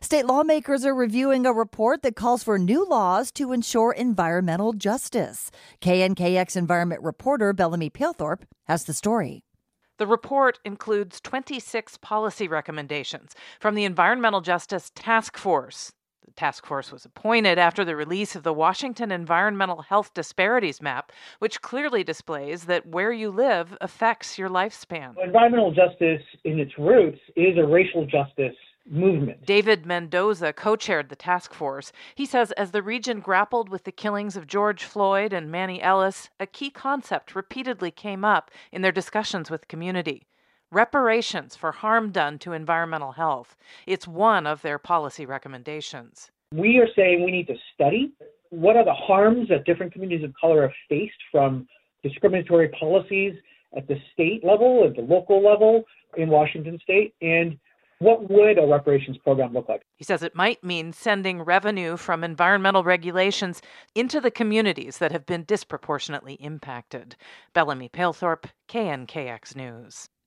State lawmakers are reviewing a report that calls for new laws to ensure environmental justice. KNKX environment reporter Bellamy Palethorpe has the story. The report includes 26 policy recommendations from the Environmental Justice Task Force. The task force was appointed after the release of the Washington Environmental Health Disparities Map, which clearly displays that where you live affects your lifespan. Environmental justice in its roots is a racial justice movement. David Mendoza co-chaired the task force. He says as the region grappled with the killings of George Floyd and Manny Ellis, a key concept repeatedly came up in their discussions with the community: reparations for harm done to environmental health. It's one of their policy recommendations. We are saying we need to study what are the harms that different communities of color have faced from discriminatory policies at the state level, at the local level in Washington state, and what would a reparations program look like? He says it might mean sending revenue from environmental regulations into the communities that have been disproportionately impacted. Bellamy Palethorpe, KNKX News.